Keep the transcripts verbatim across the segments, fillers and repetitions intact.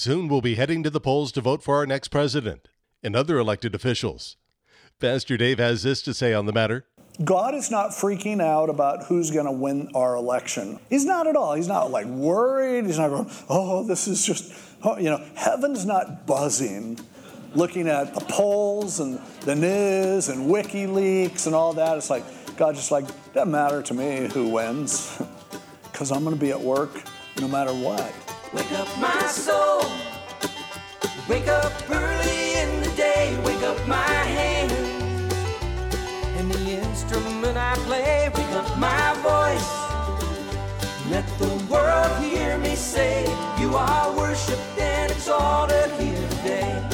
Soon we'll be heading to the polls to vote for our next president and other elected officials. Pastor Dave has this to say on the matter. God is not freaking out about who's going to win our election. He's not at all. He's not like worried. He's not going, oh, this is just, oh, you know, heaven's not buzzing looking at the polls and the news and WikiLeaks and all that. It's like, God just like, doesn't matter to me who wins because I'm going to be at work no matter what. Wake up my soul. Wake up early in the day. Wake up my hands. And the instrument I play, wake up my voice. Let the world hear me say, you are worshipped and exalted here today.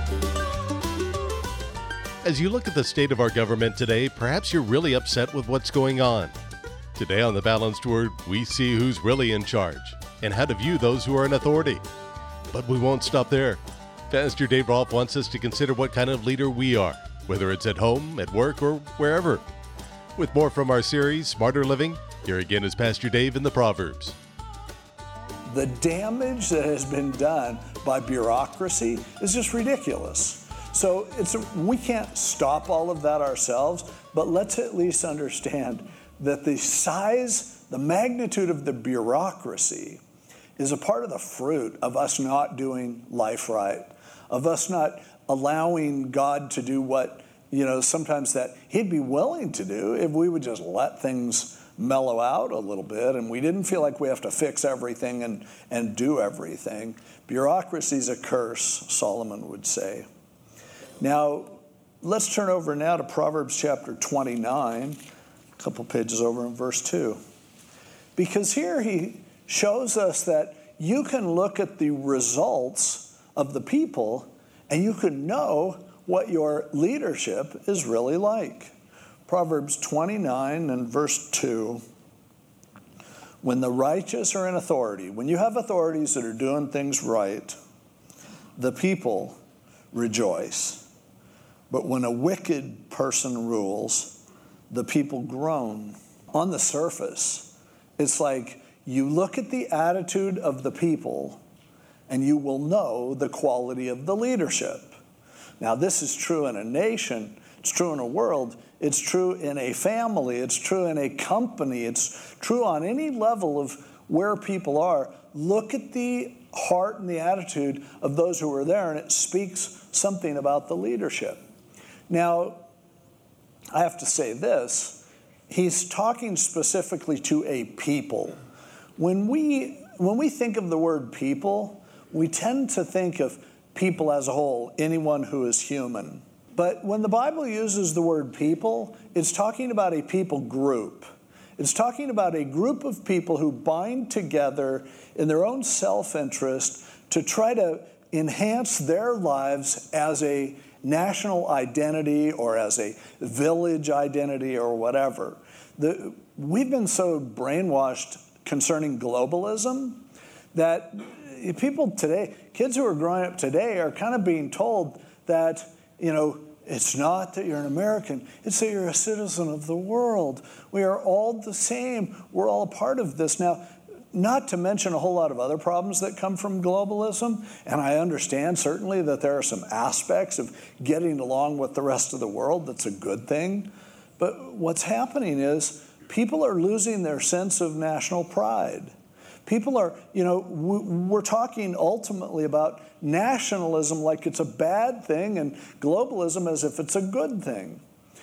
As you look at the state of our government today, perhaps you're really upset with what's going on. Today on The Balanced Word, we see who's really in charge and how to view those who are in authority. But we won't stop there. Pastor Dave Rolfe wants us to consider what kind of leader we are, whether it's at home, at work, or wherever. With more from our series, Smarter Living, here again is Pastor Dave in the Proverbs. The damage that has been done by bureaucracy is just ridiculous. So it's a, we can't stop all of that ourselves, but let's at least understand that the size, the magnitude of the bureaucracy is a part of the fruit of us not doing life right, of us not allowing God to do what, you know, sometimes that he'd be willing to do if we would just let things mellow out a little bit and we didn't feel like we have to fix everything and, and do everything. Bureaucracy is a curse, Solomon would say. Now, let's turn over now to Proverbs chapter twenty-nine, a couple pages over in verse two. Because here he shows us that you can look at the results of the people and you can know what your leadership is really like. Proverbs twenty-nine and verse two. When the righteous are in authority, when you have authorities that are doing things right, the people rejoice. But when a wicked person rules, the people groan. On the surface, it's like you look at the attitude of the people and you will know the quality of the leadership. Now, this is true in a nation, it's true in a world, it's true in a family, it's true in a company, it's true on any level of where people are. Look at the heart and the attitude of those who are there, and it speaks something about the leadership. Now, I have to say this, he's talking specifically to a people. When we, when we think of the word people, we tend to think of people as a whole, anyone who is human. But when the Bible uses the word people, it's talking about a people group. It's talking about a group of people who bind together in their own self-interest to try to enhance their lives as a national identity or as a village identity or whatever. The, we've been so brainwashed concerning globalism that people today, kids who are growing up today are kind of being told that, you know, it's not that you're an American, it's that you're a citizen of the world. We are all the same. We're all a part of this. Now, not to mention a whole lot of other problems that come from globalism, and I understand certainly that there are some aspects of getting along with the rest of the world that's a good thing. But what's happening is people are losing their sense of national pride. People are, you know, we're talking ultimately about nationalism like it's a bad thing and globalism as if it's a good thing.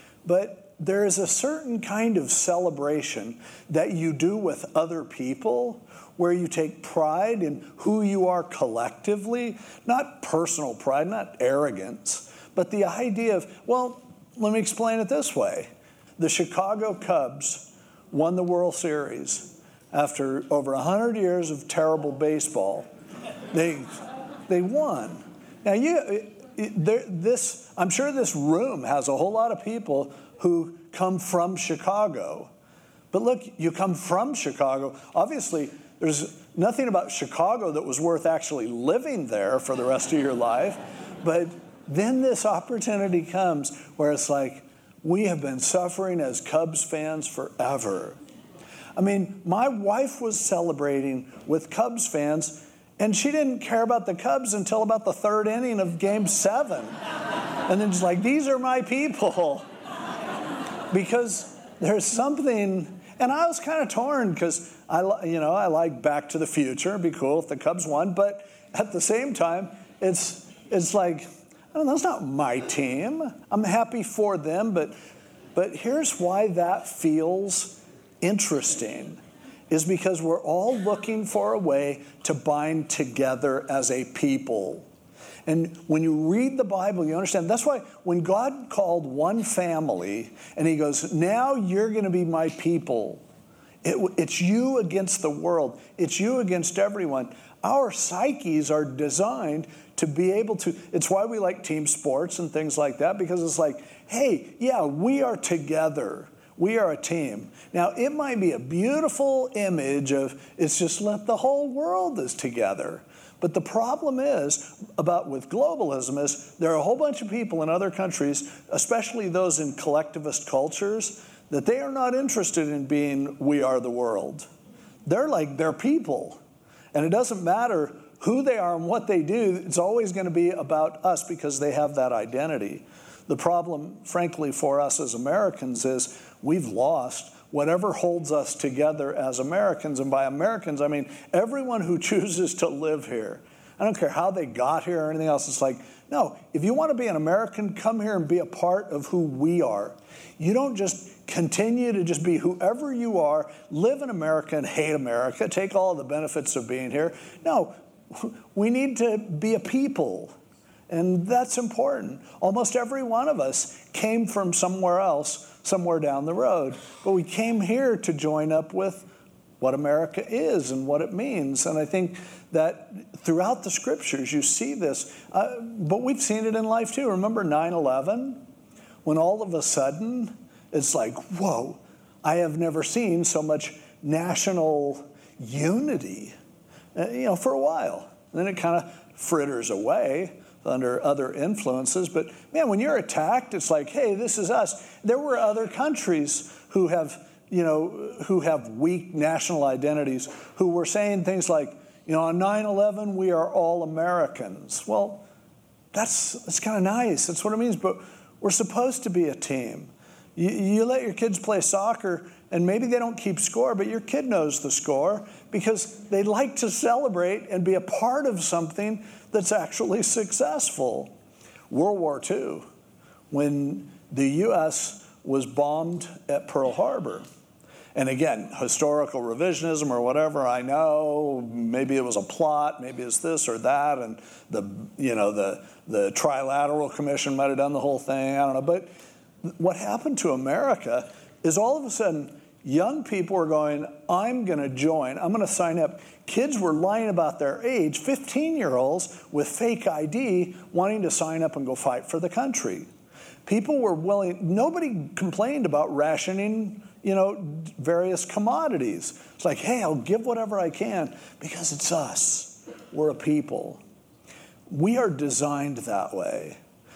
But there is a certain kind of celebration that you do with other people where you take pride in who you are collectively, not personal pride, not arrogance, but the idea of, well, let me explain it this way. The Chicago Cubs won the World Series after over one hundred years of terrible baseball. They they won. Now, you, there, this I'm sure this room has a whole lot of people who come from Chicago. But look, you come from Chicago. Obviously, there's nothing about Chicago that was worth actually living there for the rest of your life. But then this opportunity comes where it's like, we have been suffering as Cubs fans forever. I mean, my wife was celebrating with Cubs fans And she didn't care about the Cubs until about the third inning of game seven. And then she's like, these are my people. Because there's something, and I was kind of torn because I, you know, I like Back to the Future. It'd be cool if the Cubs won, but at the same time, it's it's like, I don't know, that's not my team. I'm happy for them, but but here's why that feels interesting, is because we're all looking for a way to bind together as a people. And when you read the Bible, you understand. That's why when God called one family and he goes, now you're going to be my people. It, it's you against the world. It's you against everyone. Our psyches are designed to be able to, it's why we like team sports and things like that, because it's like, hey, yeah, we are together. We are a team. Now, it might be a beautiful image of it's just let the whole world is together. But the problem is about with globalism is there are a whole bunch of people in other countries, especially those in collectivist cultures, that they are not interested in being we are the world. They're like, they're people. And it doesn't matter who they are and what they do, it's always going to be about us because they have that identity. The problem, frankly, for us as Americans is we've lost whatever holds us together as Americans. And by Americans, I mean everyone who chooses to live here. I don't care how they got here or anything else. It's like, no, if you want to be an American, come here and be a part of who we are. You don't just continue to just be whoever you are, live in America and hate America, take all the benefits of being here. No, we need to be a people. And that's important. Almost every one of us came from somewhere else, somewhere down the road. But we came here to join up with what America is and what it means. And I think that throughout the scriptures you see this. Uh, but we've seen it in life too. Remember nine eleven? When all of a sudden it's like, whoa, I have never seen so much national unity, uh, you know, for a while. And then it kind of fritters away under other influences. But man, when you're attacked, it's like, hey, this is us. There were other countries who have, you know, who have weak national identities, who were saying things like, you know, on nine eleven, we are all Americans. Well, that's, that's kind of nice. That's what it means. But we're supposed to be a team. You, you let your kids play soccer, and maybe they don't keep score, but your kid knows the score because they like to celebrate and be a part of something that's actually successful. World War Two, when the U S was bombed at Pearl Harbor. And again, historical revisionism or whatever, I know, maybe it was a plot, maybe it's this or that, and the, you know, the, the Trilateral Commission might have done the whole thing, I don't know. But what happened to America is all of a sudden, young people were going, I'm going to join, I'm going to sign up. Kids were lying about their age, fifteen-year-olds with fake I D wanting to sign up and go fight for the country. People were willing, nobody complained about rationing, you know, various commodities. It's like, hey, I'll give whatever I can because it's us. We're a people. We are designed that way.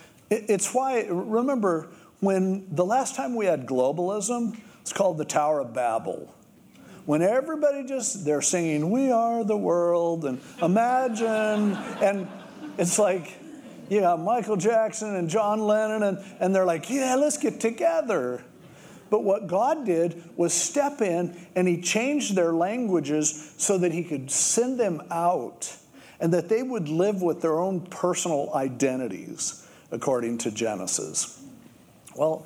It's why, remember, when the last time we had globalism, it's called the Tower of Babel. When everybody just, they're singing, we are the world, and imagine, and it's like, you got Michael Jackson and John Lennon, and, and they're like, yeah, let's get together. But what God did was step in, and he changed their languages so that he could send them out, and that they would live with their own personal identities, according to Genesis. Well,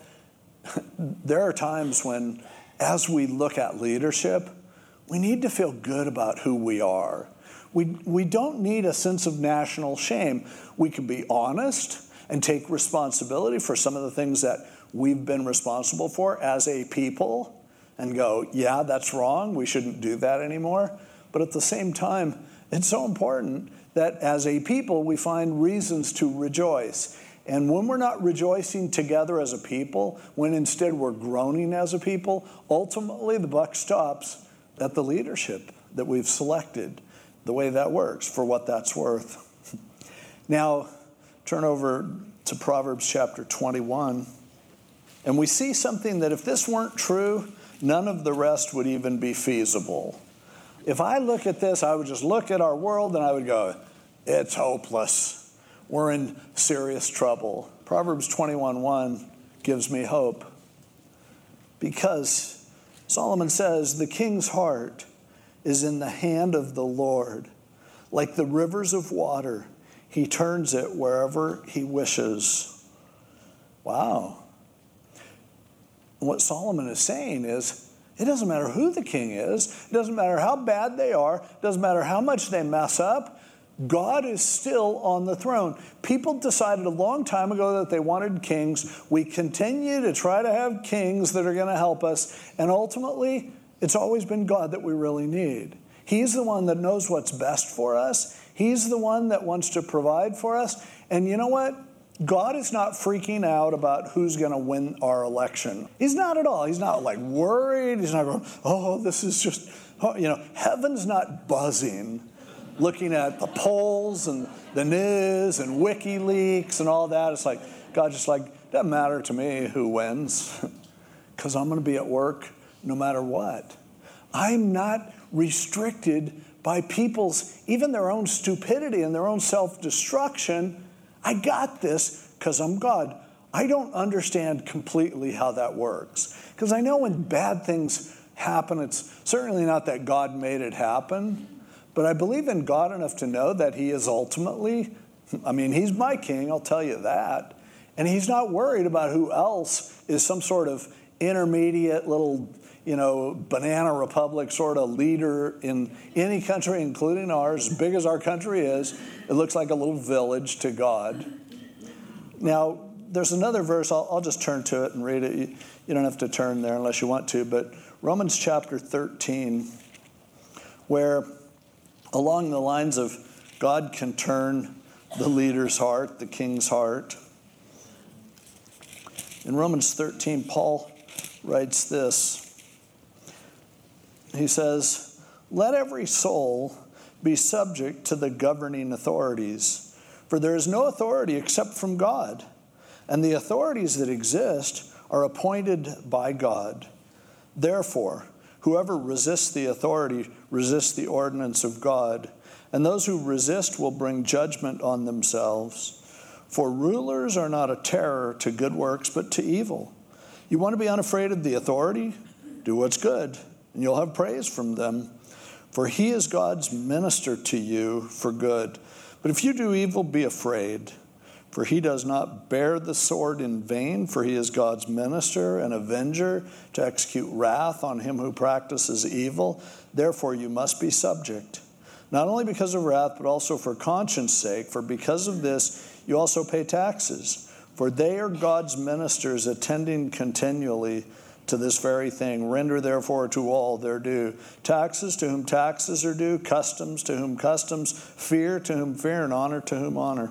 there are times when, as we look at leadership, we need to feel good about who we are. We, we don't need a sense of national shame. We can be honest and take responsibility for some of the things that we've been responsible for as a people and go, yeah, that's wrong. We shouldn't do that anymore. But at the same time, it's so important that as a people, we find reasons to rejoice. And when we're not rejoicing together as a people, when instead we're groaning as a people, ultimately the buck stops at the leadership that we've selected, the way that works, for what that's worth. Now, turn over to Proverbs chapter twenty-one, and we see something that if this weren't true, none of the rest would even be feasible. if I look at this, I would just look at our world and I would go, it's hopeless. We're in serious trouble. Proverbs twenty-one one gives me hope, because Solomon says, the king's heart is in the hand of the Lord. Like the rivers of water, he turns it wherever he wishes. Wow. What Solomon is saying is, it doesn't matter who the king is. It doesn't matter how bad they are. It doesn't matter how much they mess up. God is still on the throne. People decided a long time ago that they wanted kings. We continue to try to have kings that are going to help us. And ultimately, it's always been God that we really need. He's the one that knows what's best for us. He's the one that wants to provide for us. And you know what? God is not freaking out about who's going to win our election. He's not at all. He's not like worried. He's not going, oh, this is just, oh, you know, heaven's not buzzing looking at the polls and the news and WikiLeaks and all that. It's like, God just like, doesn't matter to me who wins, because I'm going to be at work no matter what. I'm not restricted by people's, even their own stupidity and their own self-destruction. I got this because I'm God. I don't understand completely how that works, because I know when bad things happen, it's certainly not that God made it happen. But I believe in God enough to know that he is ultimately, I mean, he's my king, I'll tell you that. And he's not worried about who else is some sort of intermediate little, you know, banana republic sort of leader in any country, including ours. As big as our country is, it looks like a little village to God. Now, there's another verse, I'll, I'll just turn to it and read it. You, you don't have to turn there unless you want to, but Romans chapter thirteen, where along the lines of God can turn the leader's heart, the king's heart. In Romans thirteen, Paul writes this. He says, let every soul be subject to the governing authorities, for there is no authority except from God, and the authorities that exist are appointed by God. Therefore, whoever resists the authority resists the ordinance of God, and those who resist will bring judgment on themselves. For rulers are not a terror to good works, but to evil. You want to be unafraid of the authority? Do what's good, and you'll have praise from them. For he is God's minister to you for good. But if you do evil, be afraid. For he does not bear the sword in vain, for he is God's minister and avenger to execute wrath on him who practices evil. Therefore you must be subject, not only because of wrath, but also for conscience sake. For because of this you also pay taxes, for they are God's ministers, attending continually to this very thing. Render therefore to all their due. Taxes to whom taxes are due, customs to whom customs, fear to whom fear, and honor to whom honor.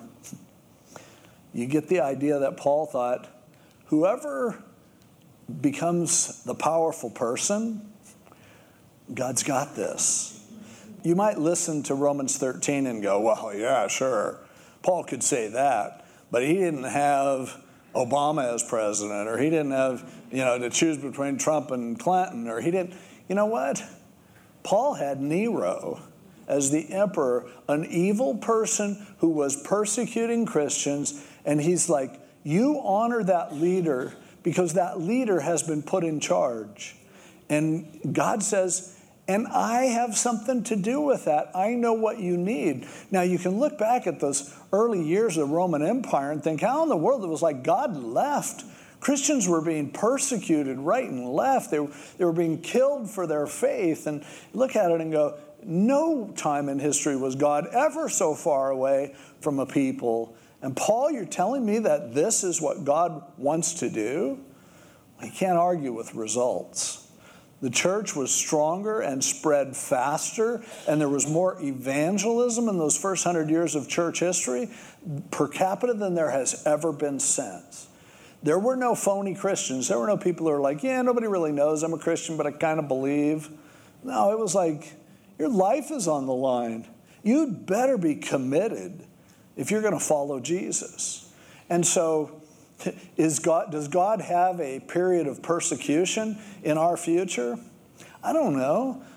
You get the idea that Paul thought, whoever becomes the powerful person, God's got this. You might listen to Romans thirteen and go, well, yeah, sure, Paul could say that, but he didn't have Obama as president, or he didn't have, you know, to choose between Trump and Clinton, or he didn't. You know what? Paul had Nero as the emperor, an evil person who was persecuting Christians, and he's like, you honor that leader because that leader has been put in charge. And God says, and I have something to do with that. I know what you need. Now, you can look back at those early years of the Roman Empire and think, how in the world it was like God left. Christians were being persecuted right and left. They, they were being killed for their faith. And look at it and go, no time in history was God ever so far away from a people. And Paul, you're telling me that this is what God wants to do? He can't argue with results. The church was stronger and spread faster, and there was more evangelism in those first hundred years of church history per capita than there has ever been since. There were no phony Christians. There were no people who were like, yeah, nobody really knows I'm a Christian, but I kind of believe. No, it was like, your life is on the line. You'd better be committed if you're going to follow Jesus. And so, Is God, does God have a period of persecution in our future? I don't know.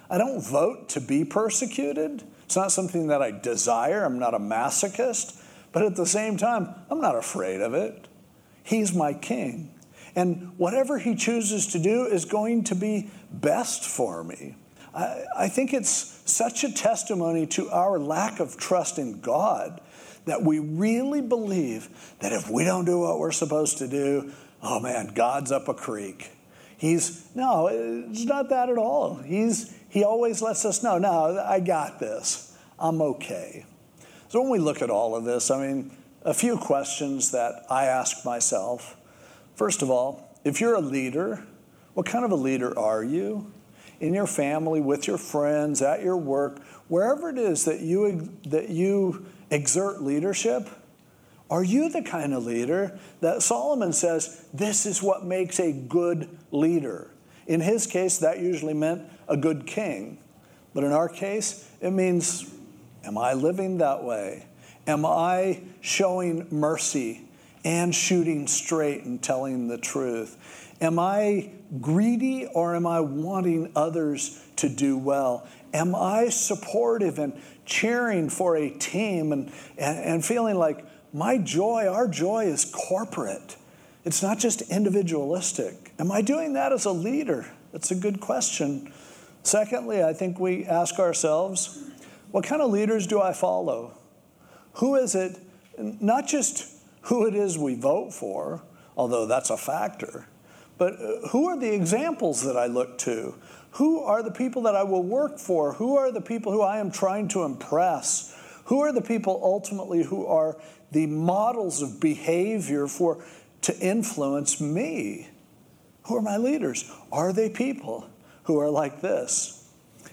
I don't vote to be persecuted. It's not something that I desire. I'm not a masochist. But at the same time, I'm not afraid of it. He's my king. And whatever he chooses to do is going to be best for me. I, I think it's such a testimony to our lack of trust in God that we really believe that if we don't do what we're supposed to do, oh man, God's up a creek. He's, no, it's not that at all. He's, he always lets us know, no, I got this. I'm okay. So when we look at all of this, I mean, a few questions that I ask myself. First of all, if you're a leader, what kind of a leader are you? In your family, with your friends, at your work, wherever it is that you that you exert leadership, are you the kind of leader that Solomon says, this is what makes a good leader? In his case, that usually meant a good king. But in our case, it means, am I living that way? Am I showing mercy and shooting straight and telling the truth? Am I greedy or am I wanting others to do well? Am I supportive and cheering for a team and, and, and feeling like my joy, our joy is corporate? It's not just individualistic. Am I doing that as a leader? That's a good question. Secondly, I think we ask ourselves, what kind of leaders do I follow? Who is it, not just who it is we vote for, although that's a factor, but who are the examples that I look to? Who are the people that I will work for? Who are the people who I am trying to impress? Who are the people ultimately who are the models of behavior for to influence me? Who are my leaders? Are they people who are like this?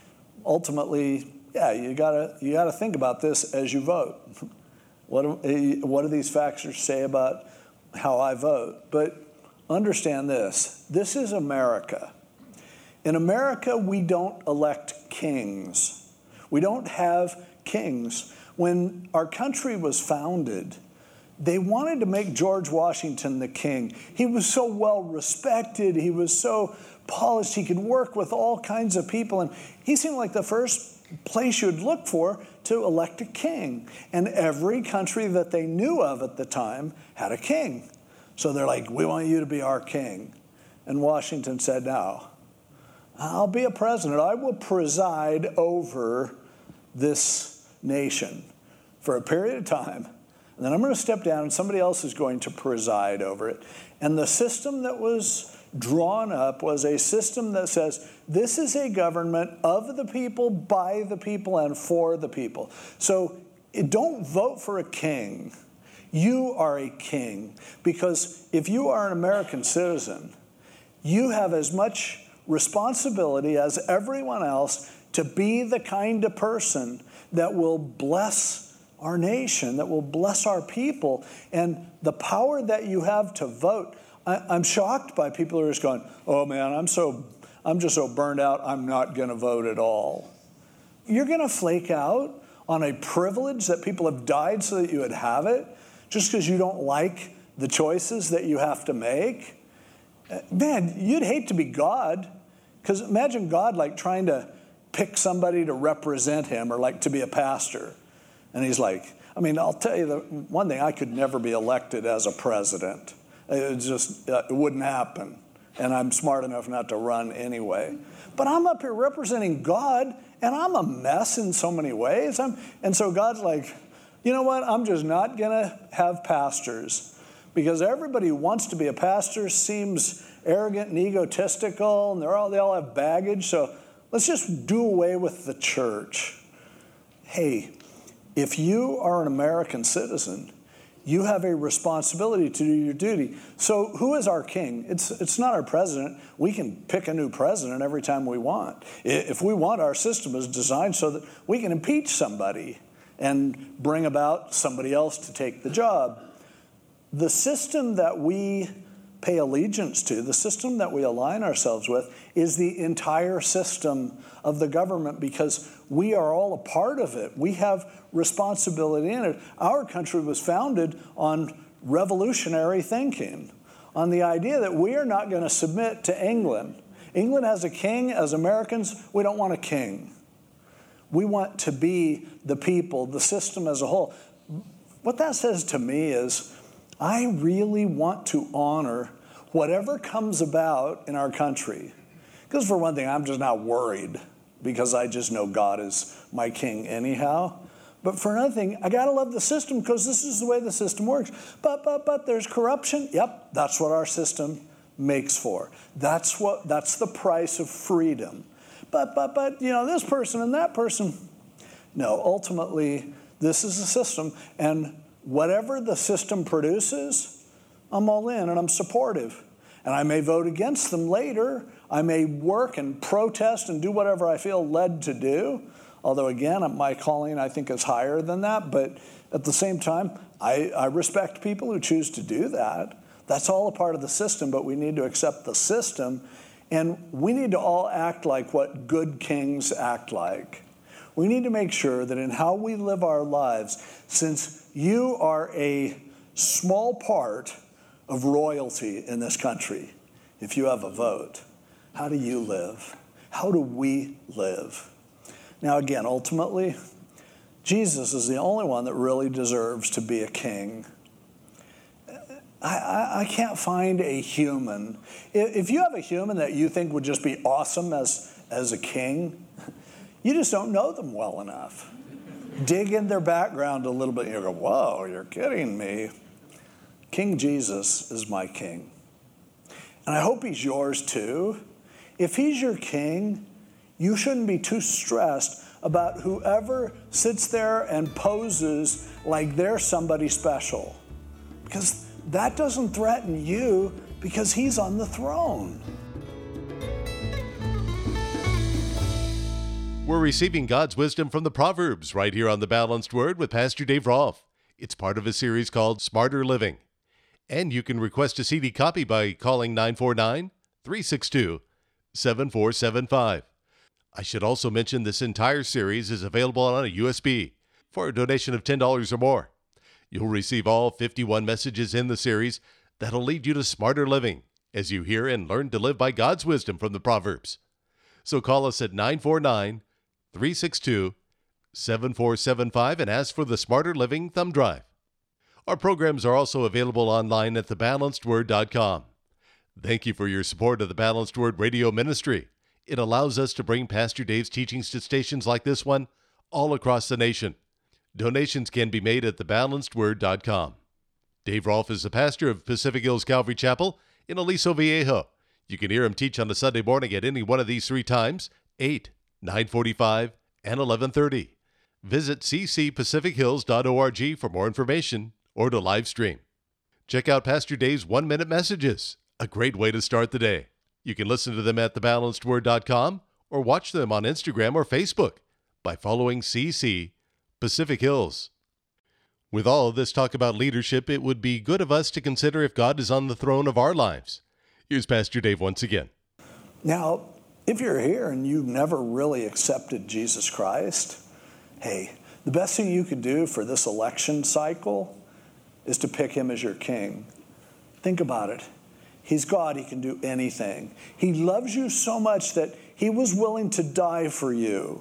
Ultimately, yeah, you gotta you gotta think about this as you vote. What do, what do these factors say about how I vote? But understand this. This is America. In America, we don't elect kings. We don't have kings. When our country was founded, they wanted to make George Washington the king. He was so well respected. He was so polished. He could work with all kinds of people. And he seemed like the first place you'd look for to elect a king. And every country that they knew of at the time had a king. So they're like, we want you to be our king. And Washington said, no, I'll be a president. I will preside over this nation for a period of time. And then I'm going to step down and somebody else is going to preside over it. And the system that was drawn up was a system that says this is a government of the people, by the people, and for the people. So don't vote for a king. You are a king. Because if you are an American citizen, you have as much responsibility as everyone else to be the kind of person that will bless our nation, that will bless our people. And the power that you have to vote, I, I'm shocked by people who are just going, oh man, I'm so, I'm just so burned out, I'm not going to vote at all. You're going to flake out on a privilege that people have died so that you would have it, just because you don't like the choices that you have to make? Man, you'd hate to be God, because imagine God like trying to pick somebody to represent him or like to be a pastor. And he's like, I mean, I'll tell you the one thing, I could never be elected as a president. It just, it wouldn't happen. And I'm smart enough not to run anyway. But I'm up here representing God, and I'm a mess in so many ways. I'm, and so God's like, you know what? I'm just not going to have pastors, because everybody who wants to be a pastor seems arrogant and egotistical, and they're all, they all have baggage. So let's just do away with the church. Hey, if you are an American citizen, you have a responsibility to do your duty. So who is our king? It's it's not our president. We can pick a new president every time we want. If we want, our system is designed so that we can impeach somebody and bring about somebody else to take the job. The system that we pay allegiance to, the system that we align ourselves with, is the entire system of the government, because we are all a part of it. We have responsibility in it. Our country was founded on revolutionary thinking, on the idea that we are not going to submit to England. England has a king. As Americans, we don't want a king. We want to be the people, the system as a whole. What that says to me is, I really want to honor whatever comes about in our country. Because for one thing, I'm just not worried because I just know God is my king anyhow. But for another thing, I got to love the system because this is the way the system works. But, but, but there's corruption. Yep, that's what our system makes for. That's what, that's the price of freedom. But, but, but, you know, this person and that person. No, ultimately, this is a system. And whatever the system produces, I'm all in and I'm supportive. And I may vote against them later. I may work and protest and do whatever I feel led to do. Although, again, my calling, I think, is higher than that. But at the same time, I, I respect people who choose to do that. That's all a part of the system, but we need to accept the system. And we need to all act like what good kings act like. We need to make sure that in how we live our lives, since you are a small part of royalty in this country, if you have a vote, how do you live? How do we live? Now, again, ultimately, Jesus is the only one that really deserves to be a king. I, I, I can't find a human. If you have a human that you think would just be awesome as, as a king, you just don't know them well enough. Dig in their background a little bit and you go, whoa, you're kidding me. King Jesus is my king. And I hope he's yours too. If he's your king, you shouldn't be too stressed about whoever sits there and poses like they're somebody special. Because that doesn't threaten you because he's on the throne. We're receiving God's wisdom from the Proverbs right here on The Balanced Word with Pastor Dave Rolfe. It's part of a series called Smarter Living. And you can request a C D copy by calling nine four nine, three six two, seven four seven five. I should also mention this entire series is available on a U S B for a donation of ten dollars or more. You'll receive all fifty-one messages in the series that'll lead you to smarter living as you hear and learn to live by God's wisdom from the Proverbs. So call us at nine four nine, three six two, seven four seven five and ask for the Smarter Living Thumb Drive. Our programs are also available online at the balanced word dot com. Thank you for your support of the Balanced Word Radio Ministry. It allows us to bring Pastor Dave's teachings to stations like this one all across the nation. Donations can be made at the balanced word dot com. Dave Rolfe is the pastor of Pacific Hills Calvary Chapel in Aliso Viejo. You can hear him teach on a Sunday morning at any one of these three times, eight, nine forty-five, and eleven thirty. Visit c c pacific hills dot org for more information or to live stream. Check out Pastor Dave's one-minute messages, a great way to start the day. You can listen to them at the balanced word dot com or watch them on Instagram or Facebook by following C C Pacific Hills. With all of this talk about leadership, it would be good of us to consider if God is on the throne of our lives. Here's Pastor Dave once again. Now, if you're here and you've never really accepted Jesus Christ, hey, the best thing you could do for this election cycle is to pick him as your king. Think about it. He's God. He can do anything. He loves you so much that he was willing to die for you.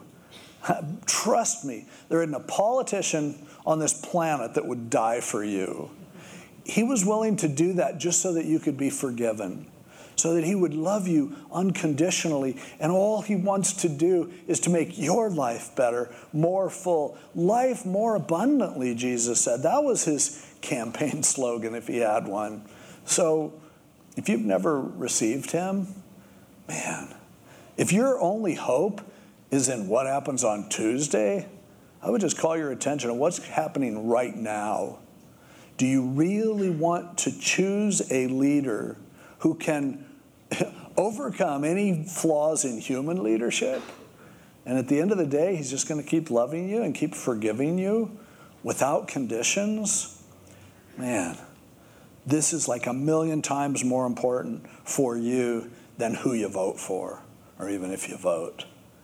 Trust me, there isn't a politician on this planet that would die for you. He was willing to do that just so that you could be forgiven, so that he would love you unconditionally. And all he wants to do is to make your life better, more full, life more abundantly, Jesus said. That was his campaign slogan if he had one. So if you've never received him, man, if your only hope is in what happens on Tuesday, I would just call your attention on what's happening right now. Do you really want to choose a leader who can overcome any flaws in human leadership? And at the end of the day, he's just going to keep loving you and keep forgiving you without conditions? Man, this is like a million times more important for you than who you vote for, or even if you vote.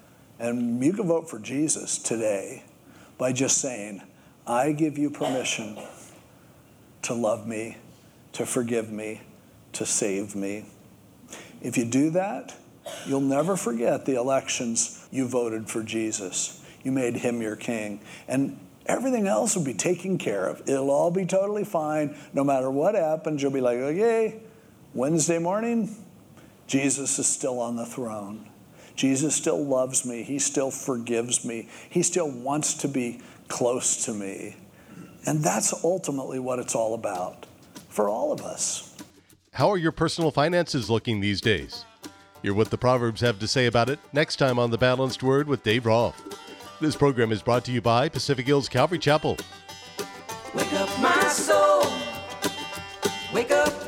And you can vote for Jesus today by just saying, I give you permission to love me, to forgive me, to save me. If you do that, You'll never forget the elections you voted for Jesus. You made him your king. And everything else will be taken care of. It'll all be totally fine. No matter what happens, you'll be like, okay, Wednesday morning, Jesus is still on the throne. Jesus still loves me. He still forgives me. He still wants to be close to me. And that's ultimately what it's all about for all of us. How are your personal finances looking these days? Hear what the Proverbs have to say about it next time on The Balanced Word with Dave Rolfe. This program is brought to you by Pacific Hills Calvary Chapel. Wake up my soul. Wake up